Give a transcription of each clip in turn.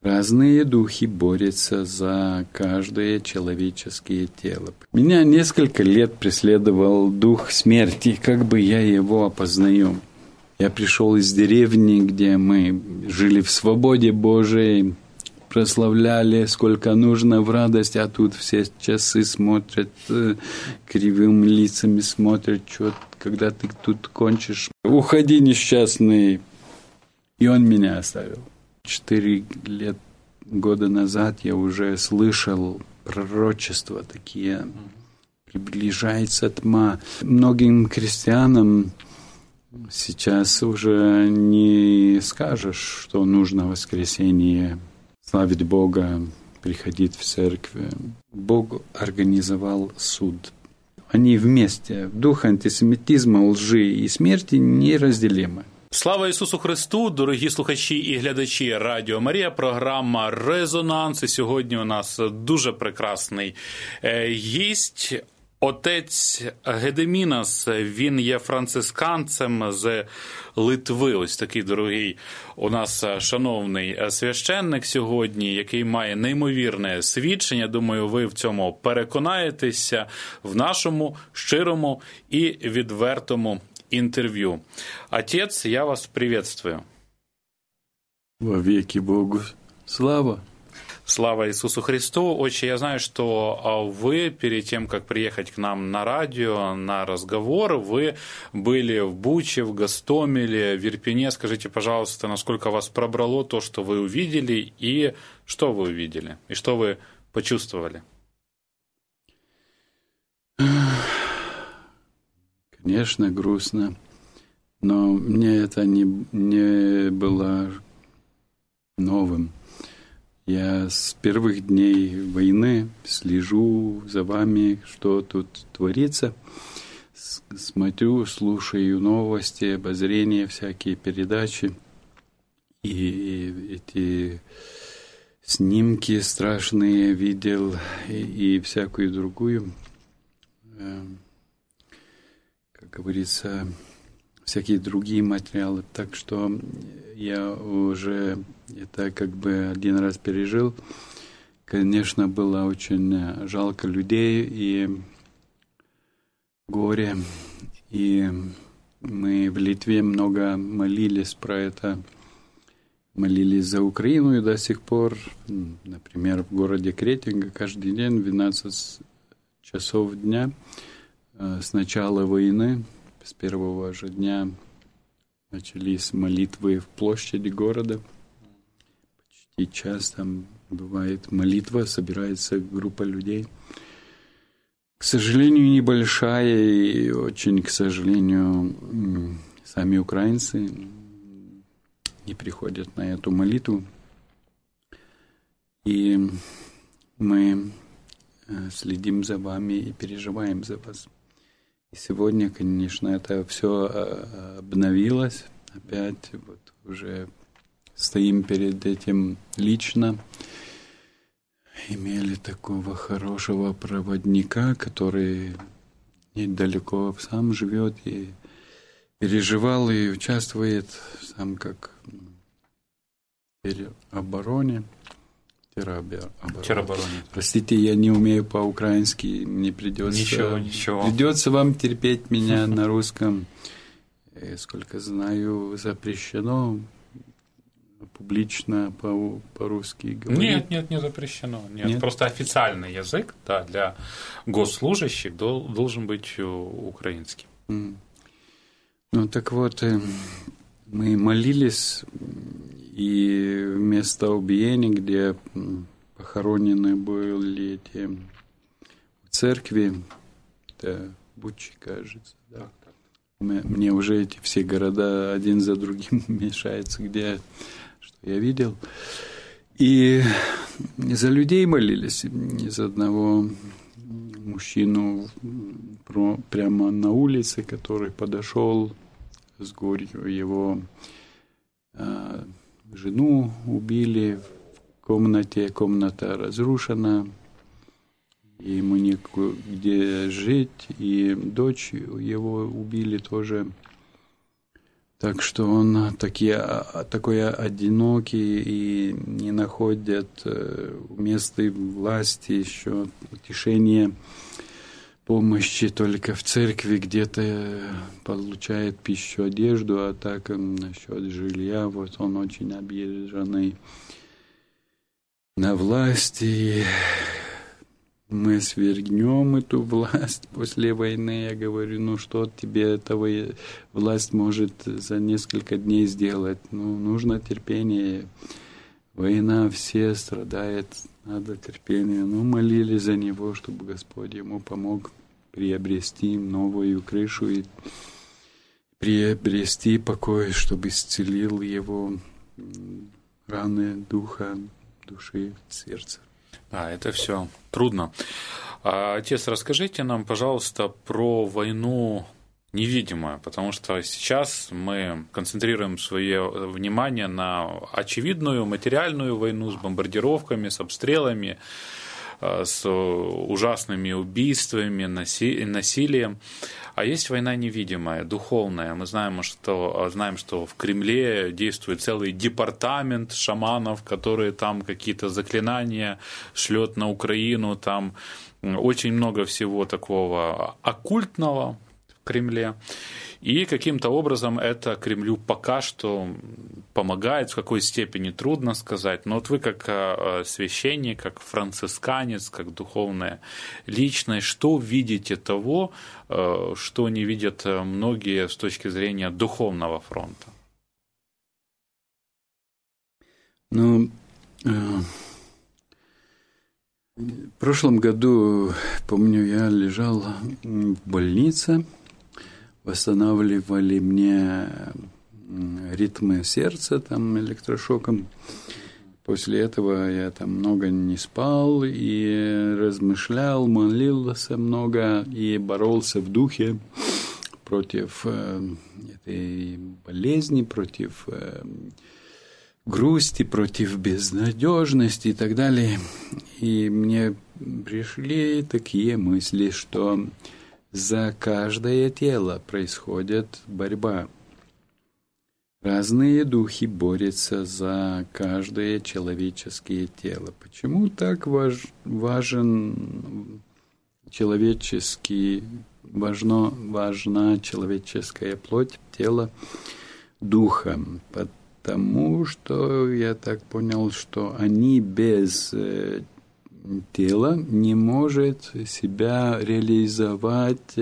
Разные духи борются за каждое человеческое тело. Меня несколько лет преследовал дух смерти, как бы я его опознаю. Я пришел из деревни, где мы жили в свободе Божией, прославляли сколько нужно в радость, а тут все часы смотрят, кривыми лицами смотрят, что, когда ты тут кончишь. Уходи, несчастный. И он меня оставил. 4 года назад я уже слышал пророчества такие. Приближается тьма. Многим христианам сейчас уже не скажешь, что нужно в воскресенье славить Бога, приходить в церковь. Бог организовал суд. Они вместе. Дух антисемитизма, лжи и смерти неразделимы. Слава Ісусу Христу, дорогі слухачі і глядачі Радіо Марія, програма «Резонанс». І сьогодні у нас дуже прекрасний гість, отець Гедемінас. Він є францисканцем з Литви. Ось такий дорогий у нас шановний священник сьогодні, який має неймовірне свідчення. Думаю, ви в цьому переконаєтеся в нашому щирому і відвертому интервью. Отец, я вас приветствую. Во веки Богу слава. Слава Иисусу Христу. Отче, я знаю, что вы перед тем, как приехать к нам на радио, на разговор, вы были в Буче, в Гостомеле, в Ирпене. Скажите, пожалуйста, насколько вас пробрало то, что вы увидели, и что вы увидели, и что вы почувствовали? Конечно, грустно, но мне это не было новым. Я с первых дней войны слежу за вами, что тут творится. Смотрю, слушаю новости, обозрения, всякие передачи. И эти снимки страшные видел, и всякую другую, как говорится, всякие другие материалы. Так что я уже это как бы один раз пережил. Конечно, было очень жалко людей и горе. И мы в Литве много молились про это. Молились за Украину и до сих пор, например, в городе Кретинга каждый день в 12 часов дня с начала войны, с первого же дня начались молитвы в площади города. Почти час там бывает молитва, собирается группа людей. К сожалению, небольшая, и очень, к сожалению, сами украинцы не приходят на эту молитву. И мы следим за вами и переживаем за вас. И сегодня, конечно, это все обновилось. Опять вот уже стоим перед этим лично. Имели такого хорошего проводника, который недалеко сам живет и переживал и участвует сам как в теробороне. Простите, я не умею по-украински, мне придется... Ничего. Придется вам терпеть меня на русском. Сколько знаю, запрещено публично по-русски говорить. Нет, не запрещено. Нет. Просто официальный язык, да, для госслужащих должен быть украинский. Ну, так вот, мы молились, и вместо убиения, где похоронены были эти в церкви, это Бучи, кажется, да. Мне уже эти все города один за другим мешаются, где что я видел. И за людей молились. Из одного мужчину прямо на улице, который подошел с горью, его жену убили в комнате, комната разрушена, ему негде жить, и дочь его убили тоже. Так что он такой одинокий и не находит у местной власти еще утешения, помощи только в церкви, где-то получает пищу, одежду, а так насчет жилья, вот он очень обиженный на власти. Мы свергнем эту власть после войны. Я говорю, что тебе эта власть может за несколько дней сделать? Нужно терпение. Война, все страдают, надо терпение. Молились за него, чтобы Господь ему помог приобрести новую крышу и приобрести покой, чтобы исцелил его раны духа, души, сердца. Это все трудно. Отец, расскажите нам, пожалуйста, про войну невидимую, потому что сейчас мы концентрируем свое внимание на очевидную материальную войну с бомбардировками, с обстрелами, с ужасными убийствами, насилием. А есть война невидимая, духовная. Мы знаем, что в Кремле действует целый департамент шаманов, которые там какие-то заклинания шлет на Украину. Там очень много всего такого оккультного в Кремле. И каким-то образом это Кремлю пока что помогает, в какой степени трудно сказать. Но вот вы как священник, как францисканец, как духовная личность, что видите того, что не видят многие с точки зрения духовного фронта? В прошлом году, помню, я лежал в больнице, восстанавливали мне ритмы сердца там электрошоком. После этого я там много не спал и размышлял, молился много и боролся в духе против этой болезни, против грусти, против безнадежности и так далее. И мне пришли такие мысли, что за каждое тело происходит борьба. Разные духи борются за каждое человеческое тело. Почему так важна человеческая плоть, тело, духа? Потому что я так понял, что они без тела не может себя реализовать.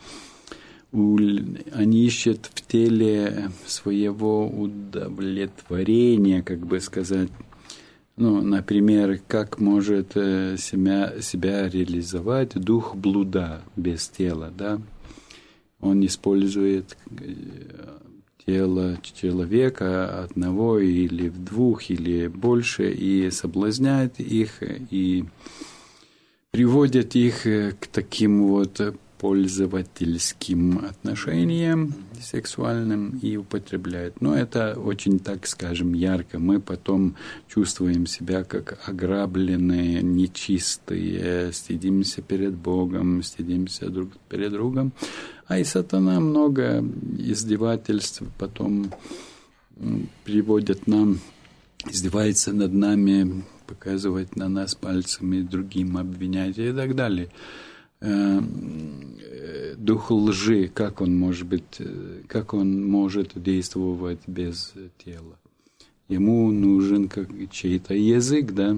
Они ищут в теле своего удовлетворения, как бы сказать. Например, как может себя реализовать дух блуда без тела, да? Он использует тело человека одного или двух или больше и соблазняет их и приводит их к таким вот пользовательским отношениям сексуальным и употребляет. Но это очень, так скажем, ярко. Мы потом чувствуем себя как ограбленные, нечистые, стыдимся перед Богом, стыдимся друг перед другом. А и сатана много издевательств потом приводит нам, издевается над нами, показывает на нас пальцами, другим обвинять и так далее. Дух лжи, как он может действовать без тела? Ему нужен чей-то язык, да?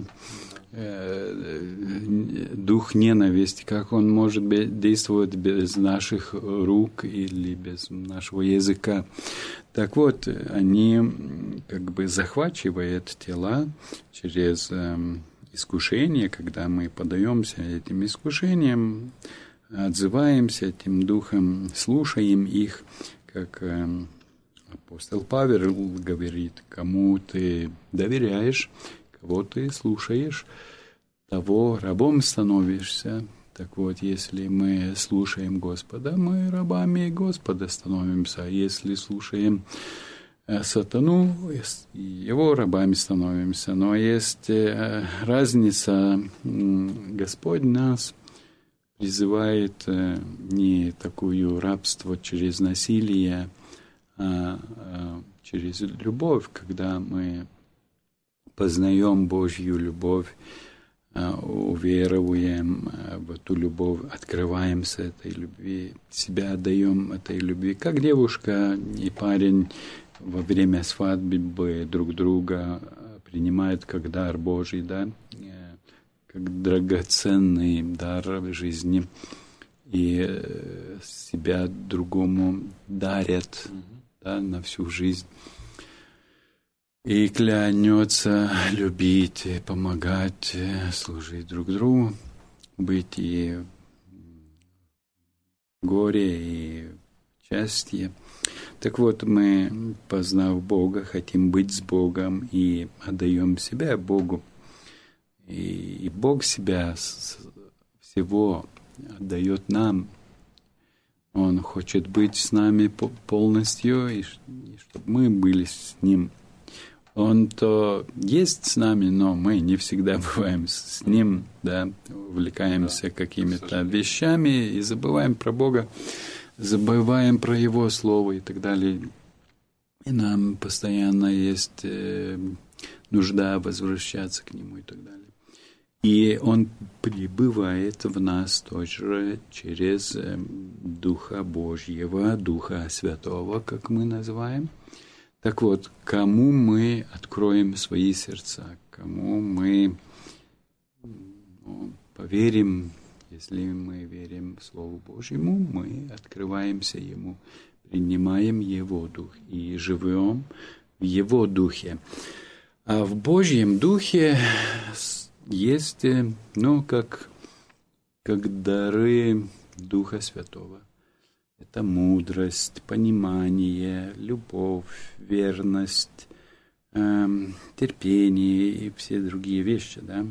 Дух ненависти, как он может действовать без наших рук или без нашего языка? Так вот, они как бы захватывают тела через искушение, когда мы поддаемся этим искушениям, отзываемся этим духом, слушаем их, как апостол Павел говорит, кому ты доверяешь, кого ты слушаешь, того рабом становишься. Так вот, если мы слушаем Господа, мы рабами Господа становимся. А если слушаем сатану, его рабами становимся. Но есть разница. Господь нас призывает не такое рабство через насилие, а через любовь, когда мы познаем Божью любовь, уверуем в эту любовь, открываемся этой любви, себя отдаем этой любви, как девушка и парень во время свадьбы друг друга принимают как дар Божий, да, как драгоценный дар в жизни, и себя другому дарят, да, на всю жизнь. И клянется любить, помогать, служить друг другу, быть и в горе, и в счастье. Так вот, мы, познав Бога, хотим быть с Богом и отдаем себя Богу. И Бог себя всего отдает нам. Он хочет быть с нами полностью, и чтобы мы были с Ним. Он то есть с нами, но мы не всегда бываем с Ним, да, увлекаемся какими-то вещами и забываем про Бога, забываем про Его Слово и так далее. И нам постоянно есть нужда возвращаться к Нему и так далее. И Он пребывает в нас тоже через Духа Божьего, Духа Святого, как мы называем. Так вот, кому мы откроем свои сердца, кому мы поверим, если мы верим Слову Божьему, мы открываемся Ему, принимаем Его Дух и живем в Его Духе. А в Божьем Духе есть, как дары Духа Святого. Это мудрость, понимание, любовь, верность, терпение и все другие вещи, да.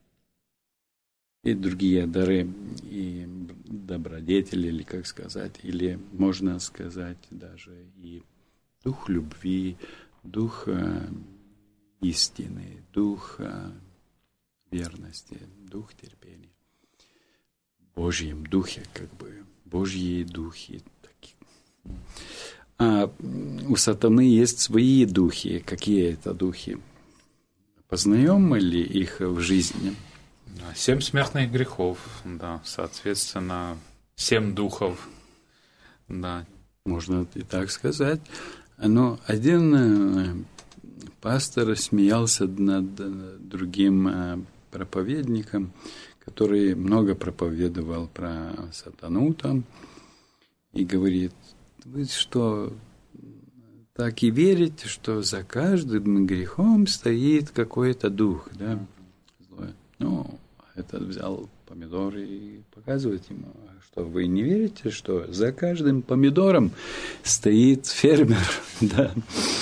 И другие дары, и добродетели, или как сказать, или можно сказать даже и дух любви, дух истины, дух верности, дух терпения. В Божьем Духе, Божьи духи такие. А у сатаны есть свои духи. Какие это духи? Познаем мы ли их в жизни? 7 смертных грехов, да, соответственно, 7 духов, да. Можно и так сказать. Но один пастор смеялся над другим проповедником, который много проповедовал про сатану там, и говорит: вы что, так и верите, что за каждым грехом стоит какой-то дух, да, злой? Этот взял помидор и показывает ему, что вы не верите, что за каждым помидором стоит фермер, да.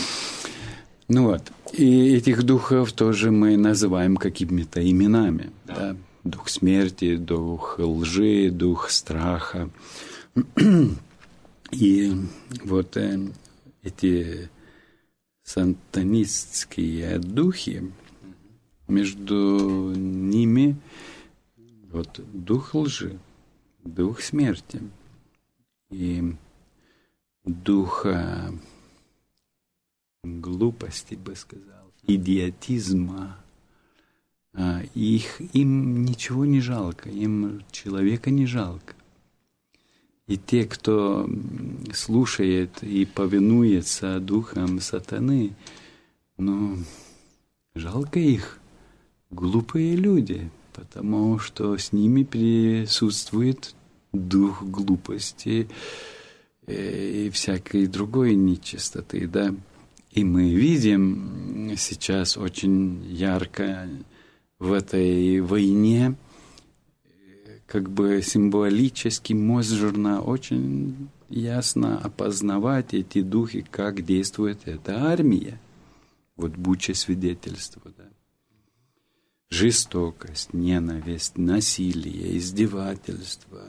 И этих духов тоже мы называем какими-то именами, да. Дух смерти, дух лжи, дух страха. И вот эти сатанистские духи, между ними вот дух лжи, дух смерти и дух глупости, бы сказал, идиотизма. Им ничего не жалко, им человека не жалко. И те, кто слушает и повинуется духам сатаны, жалко их, глупые люди, потому что с ними присутствует дух глупости и всякой другой нечистоты, да. И мы видим сейчас очень ярко в этой войне, символически можно очень ясно опознавать эти духи, как действует эта армия. Вот Буча свидетельство, да. Жестокость, ненависть, насилие, издевательство,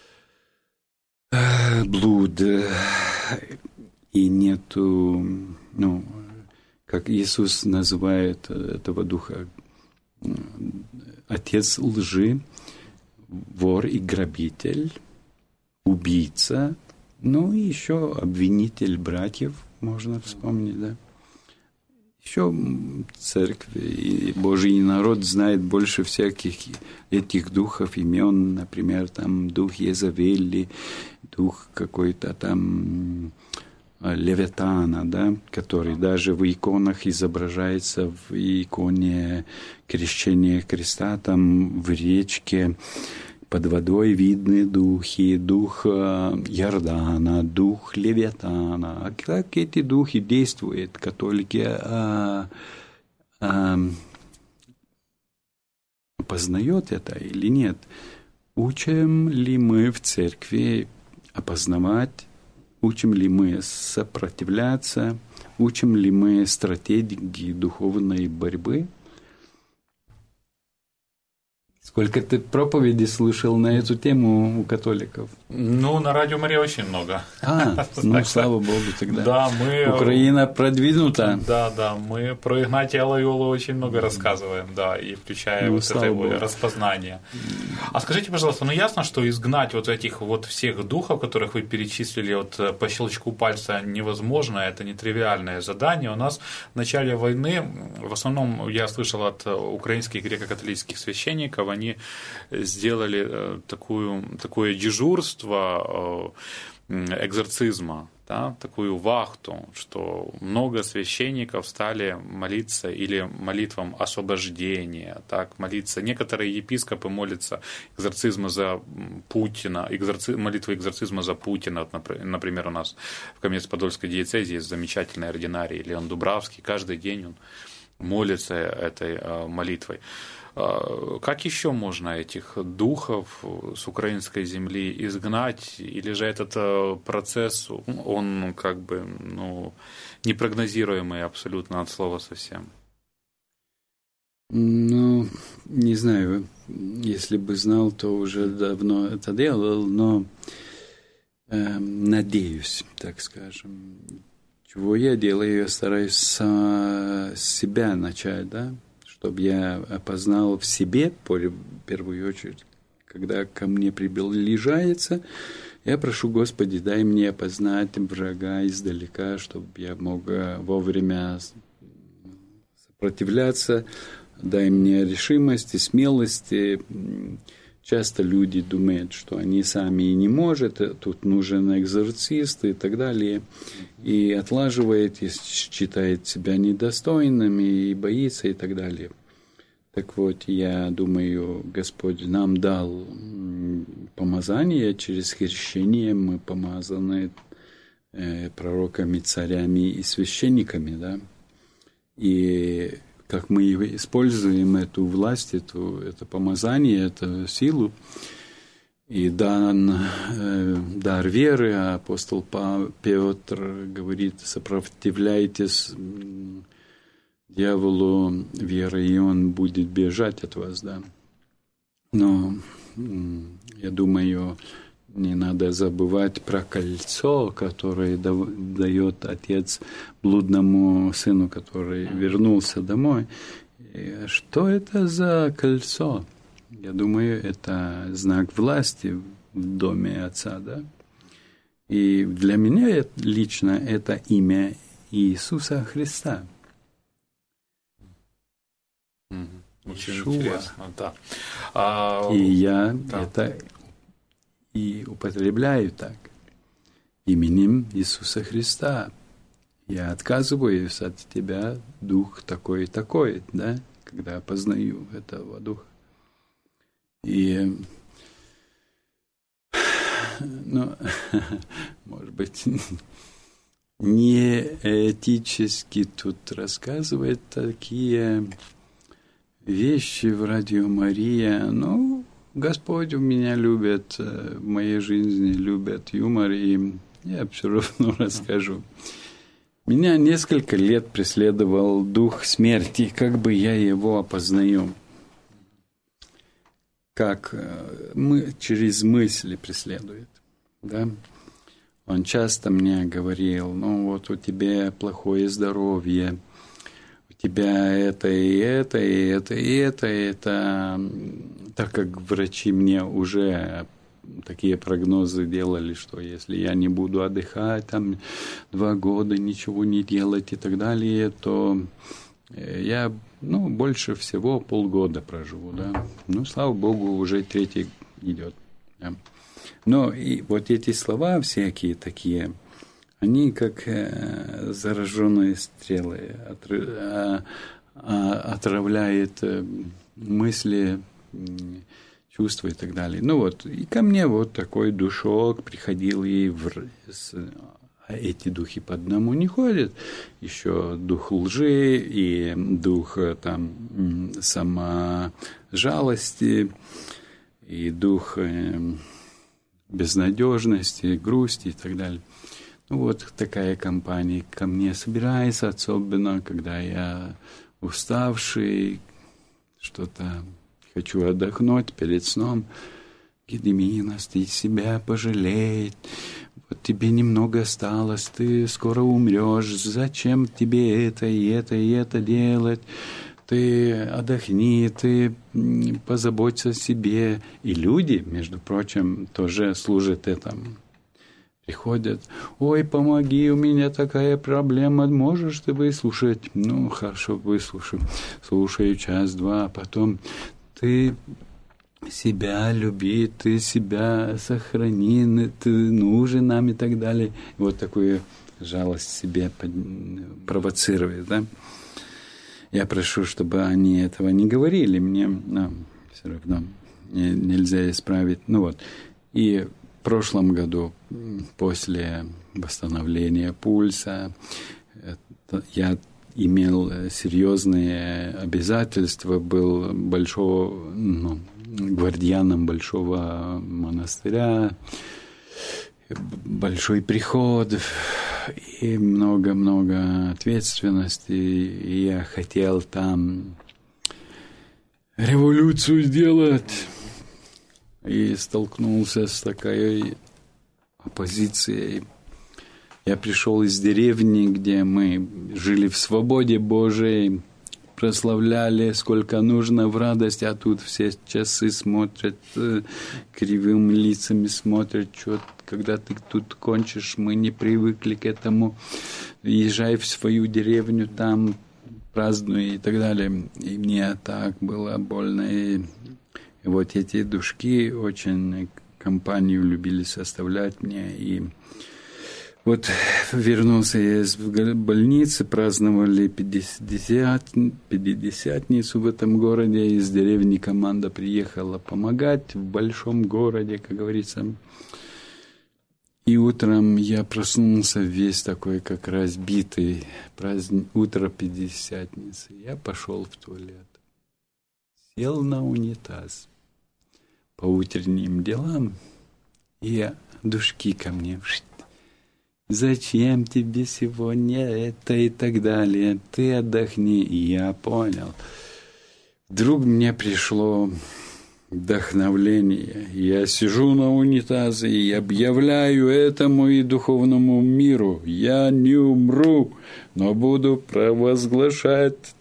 блуд. И нету, как Иисус называет этого духа, отец лжи, вор и грабитель, убийца, Ну и еще обвинитель братьев можно вспомнить, да. Еще церковь и Божий народ знает больше всяких этих духов, имен, например, там дух Езавели, дух какой-то там Левитана, да, который даже в иконах изображается, в иконе крещения Христа, там в речке под водой видны духи, дух Иордана, дух Левитана. А как эти духи действуют? Католики познают это или нет? Учим ли мы в церкви опознавать? Учим ли мы сопротивляться? Учим ли мы стратегии духовной борьбы? Сколько ты проповедей слышал на эту тему у католиков? Ну, на Радио Мария очень много. Ну, слава Богу, тогда. Да, Украина продвинута. Да, мы про Игнатия Лойолу очень много рассказываем, да, и включая вот это распознание. А скажите, пожалуйста, ну ясно, что изгнать вот этих вот всех духов, которых вы перечислили вот по щелчку пальца, невозможно, это нетривиальное задание. У нас в начале войны, в основном я слышал от украинских греко-католических священников, они сделали такое дежурство экзорцизма, да, такую вахту, что много священников стали молиться или молитвам освобождения, так, молиться. Некоторые епископы молятся экзорцизма за Путина, молитвы экзорцизма за Путина. Например, у нас в Каменец-Подольской диецезии есть замечательный ординарий Леон Дубравский, каждый день он молится этой молитвой. Как еще можно этих духов с украинской земли изгнать? Или же этот процесс, он как бы непрогнозируемый абсолютно от слова совсем? Ну, не знаю, если бы знал, то уже давно это делал, но надеюсь, так скажем. Чего я делаю? Я стараюсь с себя начать, да? Чтобы я опознал в себе, в первую очередь, когда ко мне приближается, я прошу, Господи, дай мне опознать врага издалека, чтобы я мог вовремя сопротивляться, дай мне решимости, смелости. Часто люди думают, что они сами и не могут, тут нужен экзорцист и так далее, и отлаживает, и считает себя недостойным, и боится, и так далее. Так вот, я думаю, Господь нам дал помазание, через крещение мы помазаны пророками, царями и священниками, да, и как мы используем эту власть, это помазание, эту силу, и дан дар веры, а апостол Петр говорит, сопротивляйтесь дьяволу верой, и он будет бежать от вас, да. Но я думаю, не надо забывать про кольцо, которое дает отец блудному сыну, который вернулся домой. И что это за кольцо? Я думаю, это знак власти в доме отца, да? И для меня лично это имя Иисуса Христа. Очень Шуа. интересно, да. И я это и употребляю так. Именем Иисуса Христа. Я отказываюсь от тебя, дух такой и такой, да, когда познаю этого духа. И, может быть, не этически тут рассказывать такие вещи в Радио Мария, Господь у меня любит, в моей жизни любит юмор, и я все равно расскажу. Меня несколько лет преследовал дух смерти, как бы я его опознаю. Как через мысли преследует, да? Он часто мне говорил, вот у тебя плохое здоровье, у тебя это, и это, и это, и это, и это. Так как врачи мне уже такие прогнозы делали, что если я не буду отдыхать там 2 года, ничего не делать и так далее, то я, больше всего полгода проживу, да. Слава Богу, уже 3-й идет. Да. Но и вот эти слова всякие такие, они как зараженные стрелы, отравляют мысли, чувства и так далее. И ко мне вот такой душок приходил, и эти духи по одному не ходят. Еще дух лжи и дух саможалости, и дух безнадежности, грусти и так далее. Такая компания ко мне собирается, особенно когда я уставший, что-то хочу отдохнуть перед сном. Гедеминас, ты себя пожалей, вот тебе немного осталось, ты скоро умрешь, зачем тебе это и это и это делать? Ты отдохни, ты позаботься о себе. И люди, между прочим, тоже служат этому. Приходят, ой, помоги, у меня такая проблема, можешь ты выслушать? Хорошо, выслушаю. Слушаю 1-2, потом ты себя люби, ты себя сохрани, ты нужен нам и так далее. Вот такую жалость себе провоцирует, да? Я прошу, чтобы они этого не говорили, мне все равно нельзя исправить. И в прошлом году, после восстановления пульса, я имел серьезные обязательства, был гвардианом большого монастыря, большой приход и много-много ответственности. И я хотел там революцию сделать. И столкнулся с такой оппозицией. Я пришел из деревни, где мы жили в свободе Божией, прославляли сколько нужно в радость, а тут все часы смотрят, кривыми лицами смотрят, что когда ты тут кончишь, мы не привыкли к этому, езжай в свою деревню, там празднуй и так далее. И мне так было больно. И вот эти душки очень компанию любили составлять мне. И вот вернулся я из больницы, праздновали 50-ницу в этом городе. Из деревни команда приехала помогать в большом городе, как говорится. И утром я проснулся весь такой, как разбитый. Утро 50-ницы. Я пошел в туалет. Сел на унитаз по утренним делам. И душки ко мне. Зачем тебе сегодня это и так далее? Ты отдохни. И я понял. Вдруг мне пришло вдохновление. Я сижу на унитазе и объявляю этому и духовному миру: я не умру, но буду провозглашать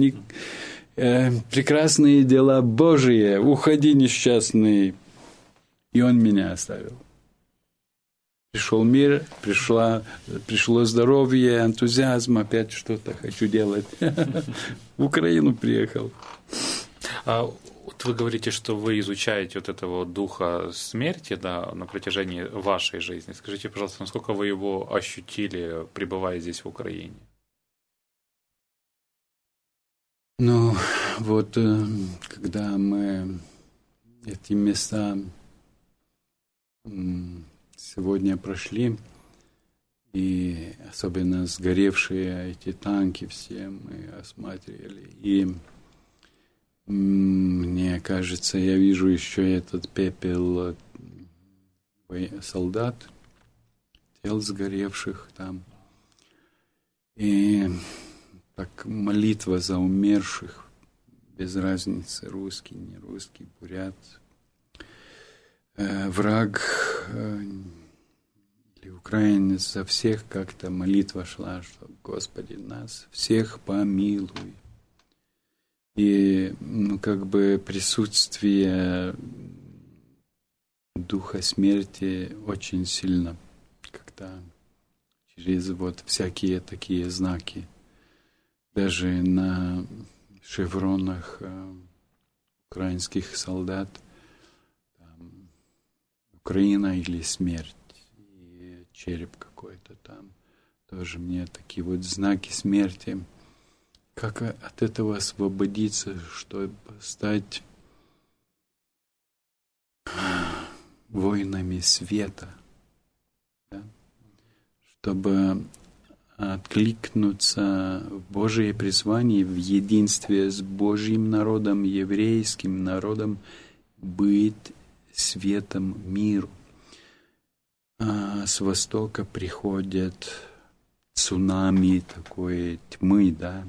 прекрасные дела Божии. Уходи, несчастный. И он меня оставил. Пришел мир, пришло здоровье, энтузиазм, опять что-то хочу делать. В Украину приехал. Вот вы говорите, что вы изучаете вот этого духа смерти, да, на протяжении вашей жизни. Скажите, пожалуйста, насколько вы его ощутили, пребывая здесь в Украине? Когда мы эти места сегодня прошли, и особенно сгоревшие эти танки все мы осматривали, и мне кажется, я вижу еще этот пепел солдат, тел сгоревших там, и так молитва за умерших, без разницы, русский, не русский, бурят, враг или украинец, за всех как-то молитва шла, что Господи, нас всех помилуй. И присутствие духа смерти очень сильно, когда через вот всякие такие знаки, даже на шевронах украинских солдат, там, Украина или смерть, и череп какой-то там, тоже мне такие вот знаки смерти. Как от этого освободиться, чтобы стать воинами света, да? Чтобы откликнуться в Божие призвание, в единстве с Божьим народом, еврейским народом, быть светом миру. А с востока приходит цунами такой тьмы, да.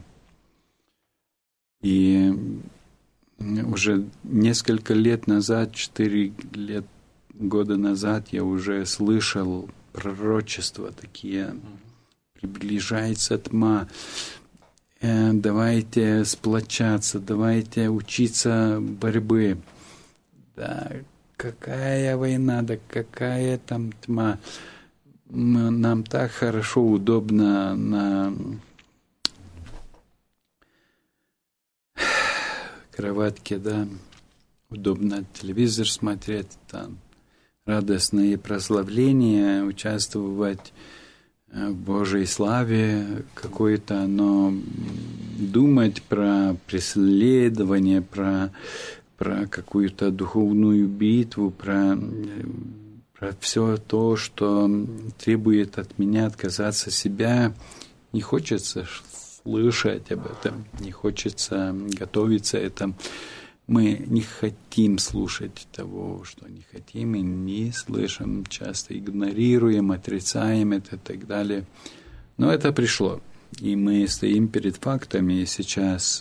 И уже несколько лет назад, 4 года назад, я уже слышал пророчества такие. Приближается тьма. Давайте сплочаться, давайте учиться борьбы. Да, какая война, да какая там тьма. Нам так хорошо, удобно на кроватке, да, удобно телевизор смотреть, там радостные прославления, участвовать в Божьей славе какой-то, но думать про преследование, про какую-то духовную битву, про все то, что требует от меня отказаться себя, не хочется слышать об этом, не хочется готовиться к этому. Мы не хотим слушать того, что не хотим, и не слышим, часто игнорируем, отрицаем это и так далее. Но это пришло, и мы стоим перед фактами, и сейчас,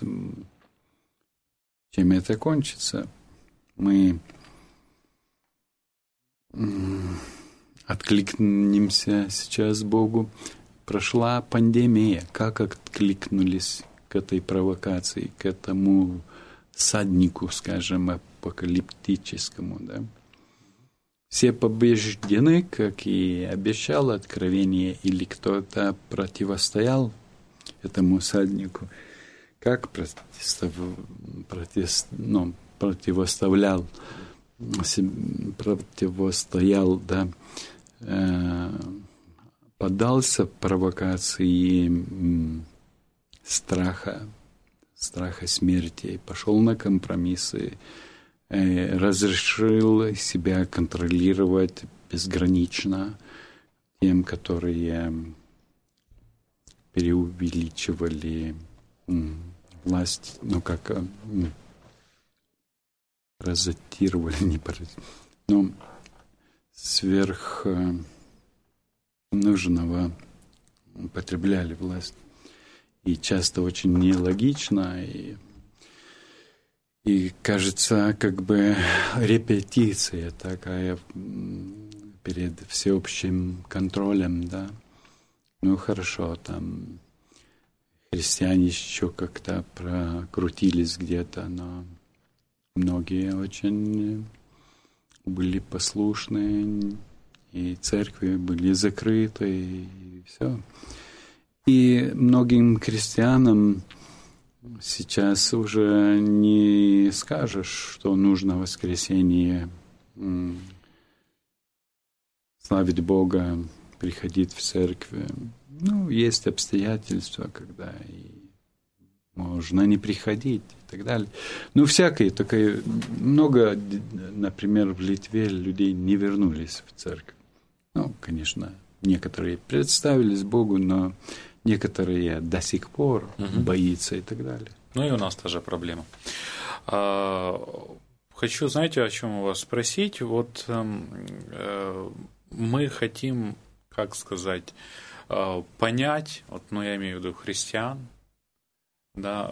чем это кончится, мы откликнемся сейчас Богу. Прошла пандемия, как откликнулись к этой провокации, к этому всаднику, скажем, апокалиптическому, да. Все побеждены, как и обещало Откровение, или кто-то противостоял этому всаднику, как противостоял, да, поддался провокации страха смерти, пошел на компромиссы, разрешил себя контролировать безгранично тем, которые преувеличивали власть, паразитировали, сверх нужного употребляли власть. И часто очень нелогично, и кажется, как бы репетиция такая перед всеобщим контролем, да. Ну, хорошо, там христиане еще как-то прокрутились где-то, но многие очень были послушны, и церкви были закрыты, и все. И многим христианам сейчас уже не скажешь, что нужно в воскресенье славить Бога, приходить в церковь. Ну, есть обстоятельства, когда и можно не приходить и так далее. Ну, всякое, только много, например, в Литве людей не вернулись в церковь. Ну, конечно, некоторые представились Богу, но некоторые до сих пор боятся и так далее. Ну и у нас та же проблема. Хочу, знаете, о чем у вас спросить? Вот мы хотим, как сказать, понять, вот, ну, я имею в виду христиан, да,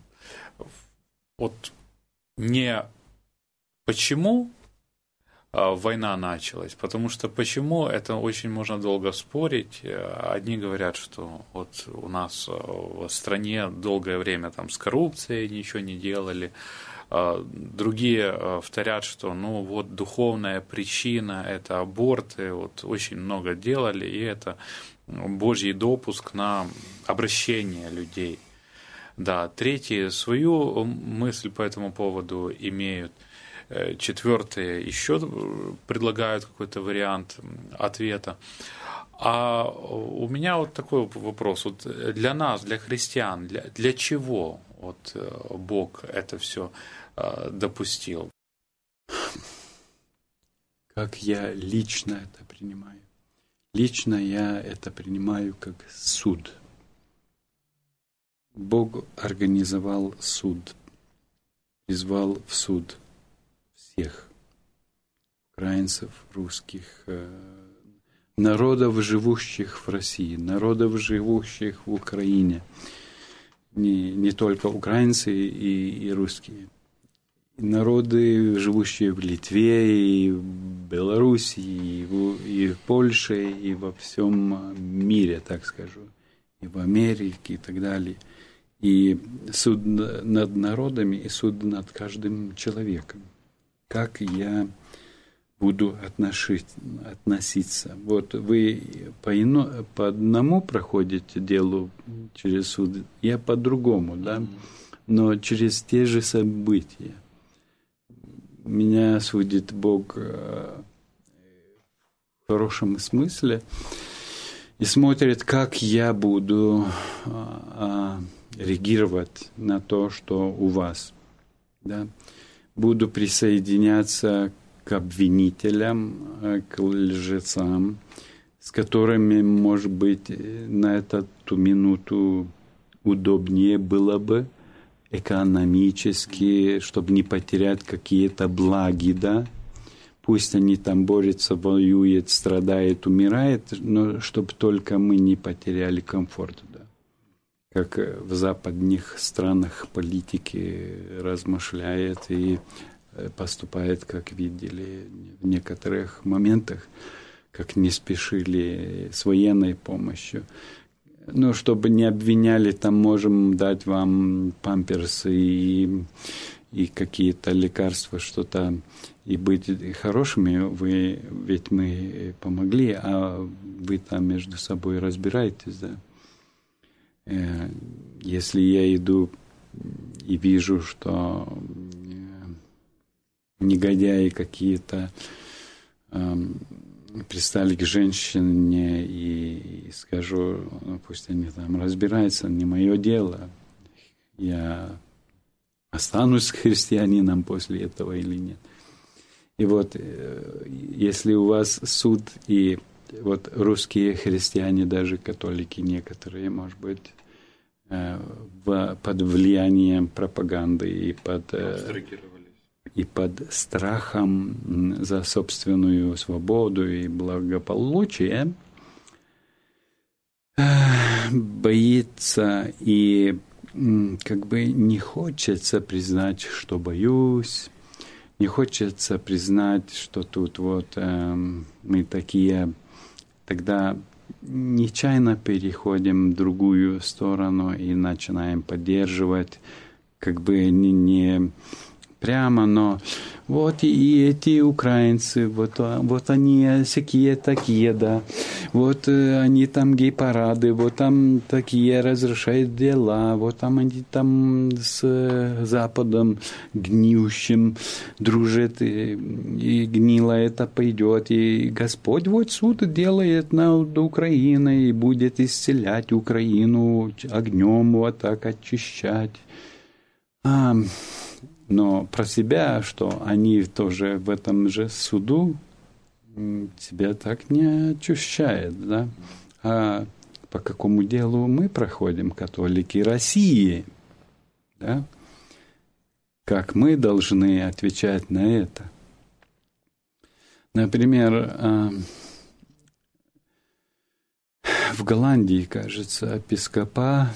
вот не почему война началась, потому что почему, это очень можно долго спорить. Одни говорят, что вот у нас в стране долгое время там с коррупцией ничего не делали, Другие повторят, что вот духовная причина – это аборты, вот очень много делали, и это Божий допуск на обращение людей. Да, третьи свою мысль по этому поводу имеют. Четвертые еще предлагают какой-то вариант ответа. А у меня вот такой вопрос. Вот для нас, для христиан, для чего вот Бог это все допустил? Как я лично это принимаю? Лично я это принимаю как суд. Бог организовал суд, призвал в суд всех украинцев, русских, народов, живущих в России, народов, живущих в Украине. Не только украинцы и русские. Народы, живущие в Литве, и в Беларуси, и в Польше, и во всем мире, так скажу, и в Америке и так далее. И суд над народами, и суд над каждым человеком. Как я буду относиться. Вот вы по одному проходите дело через суд, я по-другому, да, но через те же события. Меня судит Бог в хорошем смысле и смотрит, как я буду реагировать на то, что у вас. Да? Буду присоединяться к обвинителям, к лжецам, с которыми, может быть, на эту минуту удобнее было бы экономически, чтобы не потерять какие-то благи, да. Пусть они там борются, воюют, страдают, умирают, но чтобы только мы не потеряли комфорт, да. Как в западных странах политики размышляют и поступают, как видели в некоторых моментах, как не спешили с военной помощью. Ну, чтобы не обвиняли, там можем дать вам памперсы и какие-то лекарства, что-то, и быть хорошими, ведь мы помогли, а вы там между собой разбираетесь, да. Если я иду и вижу, что негодяи какие-то пристали к женщине и скажу, пусть они там разбираются, не мое дело, я останусь христианином после этого или нет. И вот, если у вас суд, и вот русские христиане, даже католики некоторые, может быть, под влиянием пропаганды и под страхом за собственную свободу и благополучие, боится и как бы не хочется признать, что боюсь, не хочется признать, что тут вот мы такие, тогда нечаянно переходим в другую сторону и начинаем поддерживать, как бы не прямо, но вот и эти украинцы, вот они всякие такие, да, вот они там гей-парады, вот там такие разрешают дела, вот там они там с Западом гниющим дружат, и гнило это пойдет, и Господь вот суд делает над Украиной, и будет исцелять Украину огнем, вот так очищать. Но про себя, что они тоже в этом же суду, себя так не ощущают, да? А по какому делу мы проходим, католики России, да? Как мы должны отвечать на это? Например, в Голландии, кажется, епископа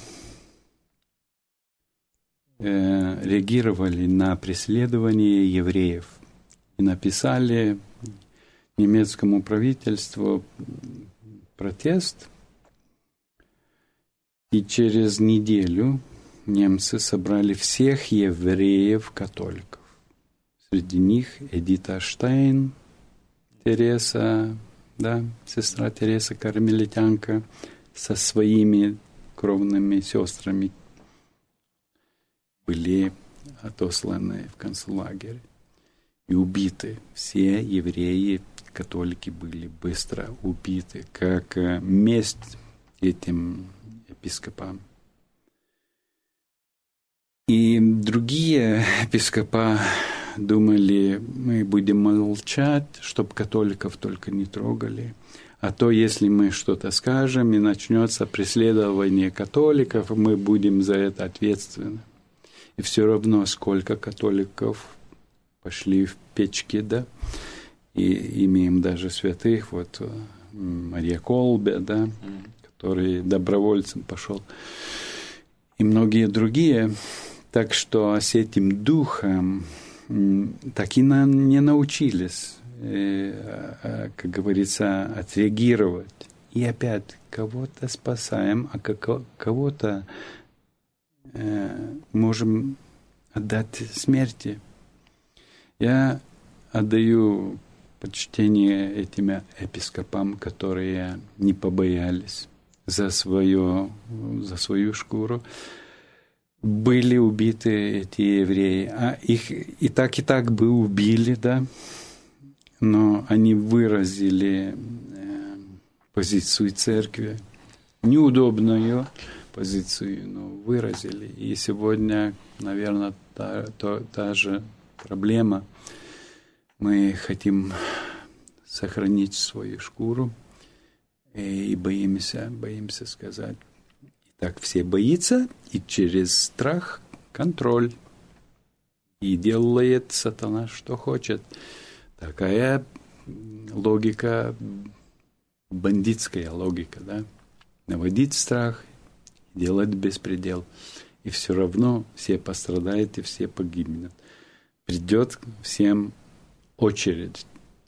реагировали на преследование евреев и написали немецкому правительству протест. И через неделю немцы собрали всех евреев-католиков. Среди них Эдита Штейн, Тереса, да, сестра Тереса Кармелитянка, со своими кровными сестрами были отосланы в концлагерь и убиты. Все евреи, католики были быстро убиты, как месть этим епископам. И другие епископа думали, мы будем молчать, чтобы католиков только не трогали. А то, если мы что-то скажем, и начнется преследование католиков, мы будем за это ответственны. И все равно, сколько католиков пошли в печки, да, и имеем даже святых, вот Мария Колбе, да, который добровольцем пошел, и многие другие. Так что с этим духом так и не научились, как говорится, отреагировать. И опять кого-то спасаем, а кого-то можем отдать смерти. Я отдаю почтение этим епископам, которые не побоялись за свою шкуру. Были убиты эти евреи, а их и так бы убили, да, но они выразили позицию церкви, неудобную позицию, но выразили. И сегодня, наверное, та же проблема. Мы хотим сохранить свою шкуру и боимся сказать. Так все боятся, и через страх контроль. И делает сатана, что хочет. Такая логика, бандитская логика, да? Наводить страх, делать беспредел. И все равно все пострадают и все погибнут. Придет всем очередь.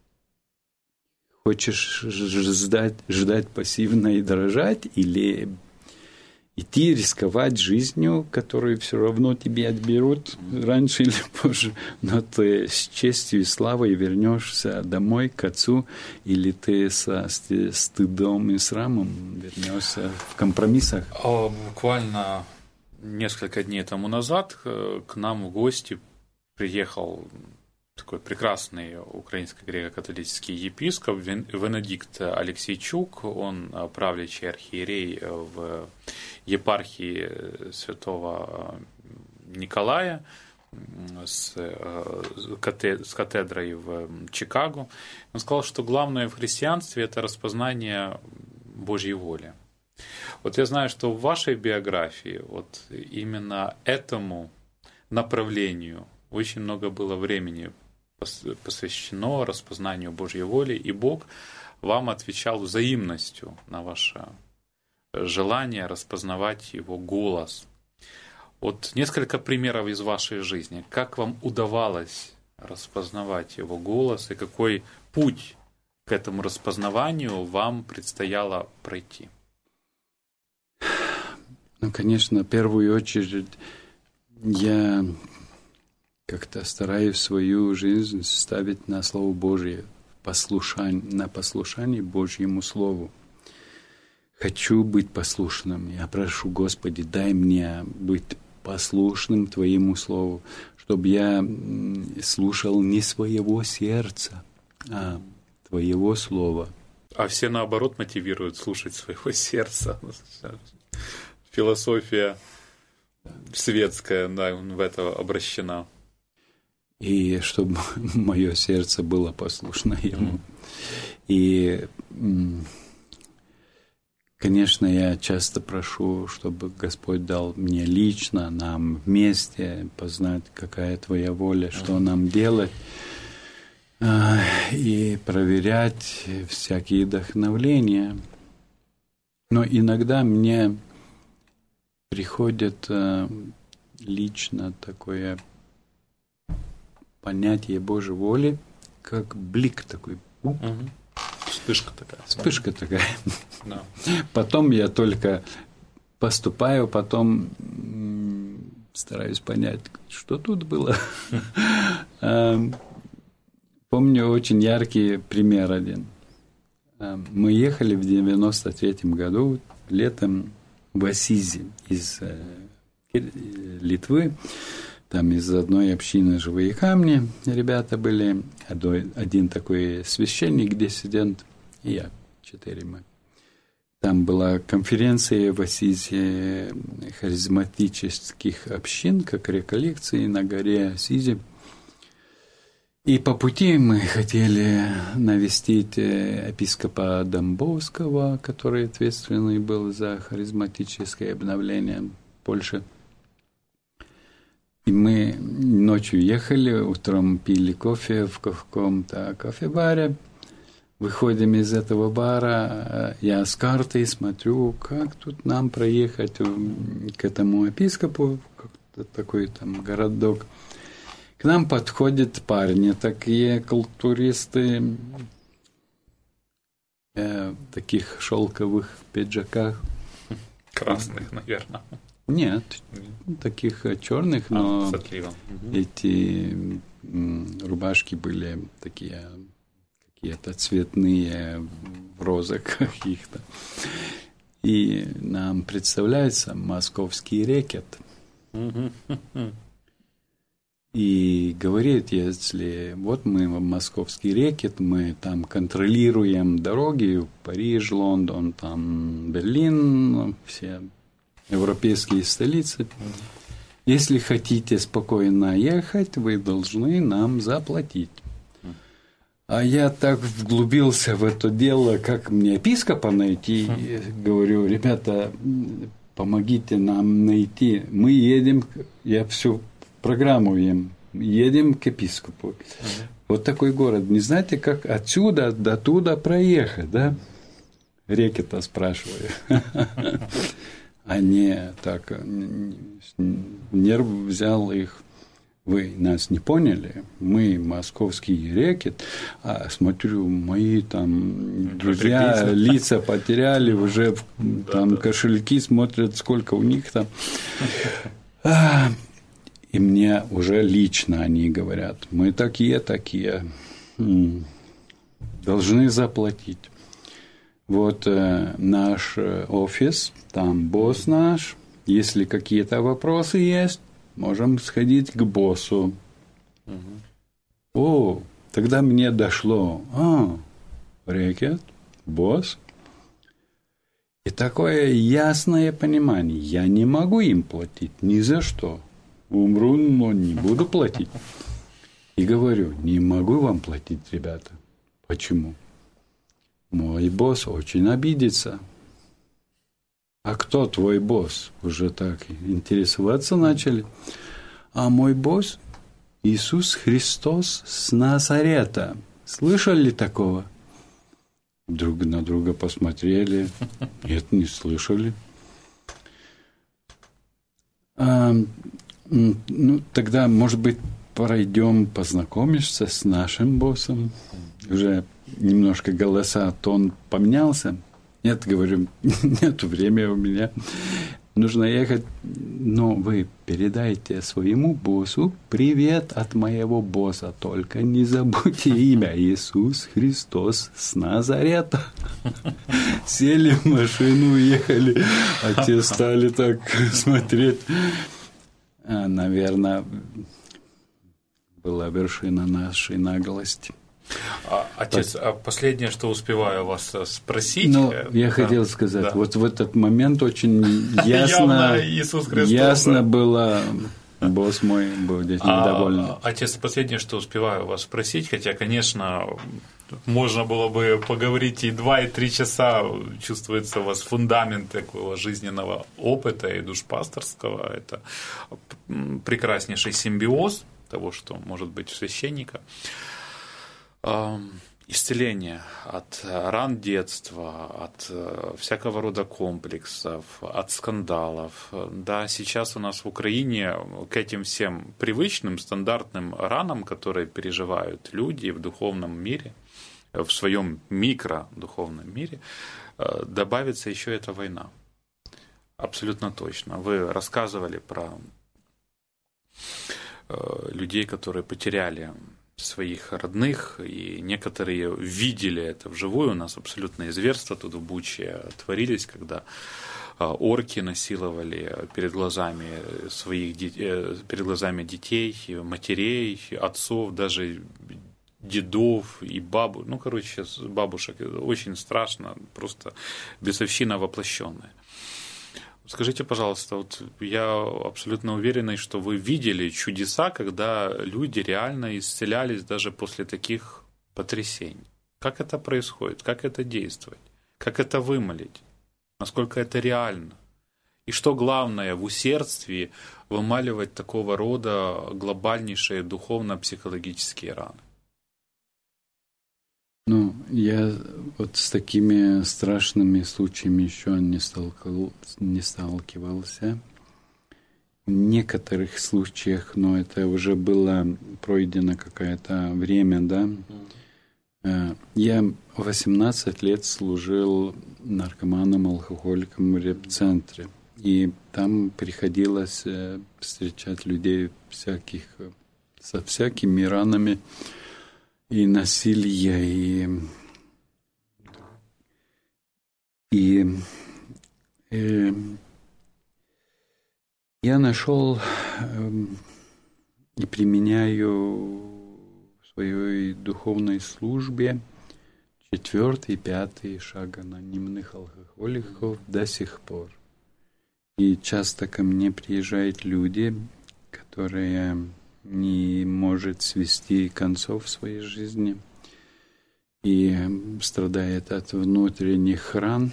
Хочешь ждать пассивно и дрожать, или идти рисковать жизнью, которую все равно тебе отберут раньше или позже, но ты с честью и славой вернешься домой к отцу, или ты со стыдом и срамом вернешься в компромиссах? Буквально несколько дней тому назад к нам в гости приехал такой прекрасный украинский греко-католический епископ Венедикт Алексейчук. Он правящий архиерей в епархии святого Николая с катедрой в Чикаго. Он сказал, что главное в христианстве – это распознание Божьей воли. Вот я знаю, что в вашей биографии вот именно этому направлению очень много было времени посвящено распознанию Божьей воли, и Бог вам отвечал взаимностью на ваше желание распознавать Его голос. Вот несколько примеров из вашей жизни. Как вам удавалось распознавать Его голос, и какой путь к этому распознаванию вам предстояло пройти? Ну, конечно, в первую очередь я как-то стараюсь свою жизнь ставить на Слово Божие, на послушание Божьему Слову. Хочу быть послушным. Я прошу, Господи, дай мне быть послушным Твоему Слову, чтобы я слушал не своего сердца, а Твоего Слова. А все, наоборот, мотивируют слушать своего сердца. Философия светская, да, в это обращена. И чтобы мое сердце было послушно Ему. И, конечно, я часто прошу, чтобы Господь дал мне лично, нам вместе познать, какая Твоя воля, что нам делать, и проверять всякие вдохновления. Но иногда мне приходит лично такое понятие Божьей воли, как блик такой. Вспышка такая. Вспышка такая. Да. Потом я только поступаю, потом стараюсь понять, что тут было. Помню очень яркий пример один. Мы ехали в 93-м году летом в Асизи из Литвы. Там из одной общины «Живые камни» ребята были. Один такой священник, диссидент, и я, 4 мы. Там была конференция в Асизи харизматических общин, как реколлекции на горе Асизи. И по пути мы хотели навестить епископа Домбовского, который ответственный был за харизматическое обновление Польши. И мы ночью ехали, утром пили кофе в каком-то кофе-баре. Выходим из этого бара, я с картой смотрю, как тут нам проехать к этому епископу, такой там городок. К нам подходят парни, такие культуристы, в таких шелковых пиджаках. Красных, наверное. Нет, таких черных, но эти рубашки были такие какие-то цветные, в розах каких-то. И нам представляется московский рекет. И говорит, если вот мы в московский рекет, мы там контролируем дороги, Париж, Лондон, там Берлин, все европейские столицы. Если хотите спокойно ехать, вы должны нам заплатить. А я так вглубился в это дело, как мне епископа найти. Говорю, ребята, помогите нам найти. Мы едем, я всю программу едем к епископу. Вот такой город. Не знаете, как отсюда до туда проехать, да? Реки-то спрашиваю. Они так, нерв взял их. Вы нас не поняли, мы московский рекет, а смотрю, мои там друзья лица потеряли, уже там кошельки смотрят, сколько у них там. И мне уже лично они говорят, мы такие, должны заплатить. Вот наш офис, там босс наш, если какие-то вопросы есть, можем сходить к боссу. О, тогда мне дошло. Рекет, босс. И такое ясное понимание. Я не могу им платить ни за что. Умру, но не буду платить. И говорю, не могу вам платить, ребята. Почему? Мой босс очень обидится. А кто твой босс? Уже так интересоваться начали. А мой босс Иисус Христос с Назарета. Слышали такого? Друг на друга посмотрели. Нет, не слышали. Тогда, может быть, пройдем, познакомишься с нашим боссом. Уже немножко голоса, тон поменялся. Нет, говорю, нет времени у меня. Нужно ехать. Но вы передайте своему боссу привет от моего босса. Только не забудьте имя. Иисус Христос с Назарета. Сели в машину, уехали. А те стали так смотреть. Наверное, была вершина нашей наглости. Отец, последнее, что успеваю вас спросить. Я хотел сказать, вот в этот момент очень ясно было, босс мой был здесь недоволен. Отец, последнее, что успеваю вас спросить, хотя, конечно, можно было бы поговорить и 2, и 3 часа, чувствуется у вас фундамент такого жизненного опыта и душпасторского, это прекраснейший симбиоз того, что может быть у священника. Исцеление от ран детства, от всякого рода комплексов, от скандалов. Да, сейчас у нас в Украине к этим всем привычным, стандартным ранам, которые переживают люди в духовном мире, в своем микродуховном мире, добавится еще эта война. Абсолютно точно. Вы рассказывали про людей, которые потеряли своих родных, и некоторые видели это вживую. У нас абсолютные зверства тут в Буче творились, когда орки насиловали перед глазами перед глазами детей, матерей, отцов, даже дедов и бабушек. Очень страшно, просто бесовщина воплощенная. Скажите, пожалуйста, вот я абсолютно уверен, что вы видели чудеса, когда люди реально исцелялись даже после таких потрясений. Как это происходит? Как это действовать? Как это вымолить? Насколько это реально? И что главное в усердстве вымаливать такого рода глобальнейшие духовно-психологические раны? Я вот с такими страшными случаями еще не сталкивался. В некоторых случаях, но это уже было пройдено какое-то время, да. Я 18 лет служил наркоманом, алкоголиком в реп-центре. И там приходилось встречать людей со всякими ранами, и насилие, и я нашел и применяю в своей духовной службе 4-й и 5-й шаг анонимных алкоголиков до сих пор. И часто ко мне приезжают люди, которые не может свести концов в своей жизни и страдает от внутренних ран.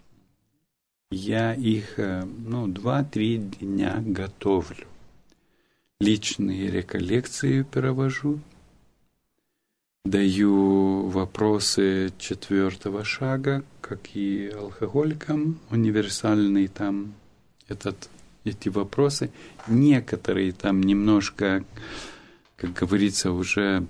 Я их 2-3 дня готовлю. Личные реколлекции провожу, даю вопросы 4-го шага, как и алкоголикам, универсальный там эти вопросы. Некоторые там немножко, как говорится, уже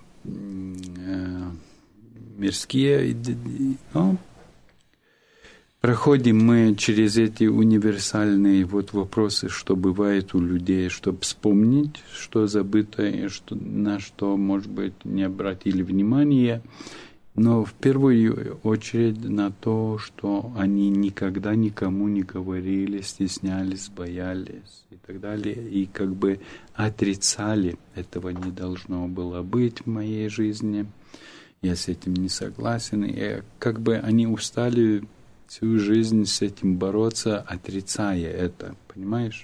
мирские, но проходим мы через эти универсальные вопросы, что бывает у людей, чтобы вспомнить, что забыто, и на что, может быть, не обратили внимания. Но в первую очередь на то, что они никогда никому не говорили, стеснялись, боялись и так далее. И как бы отрицали, этого не должно было быть в моей жизни. Я с этим не согласен. И как бы они устали всю жизнь с этим бороться, отрицая это, понимаешь?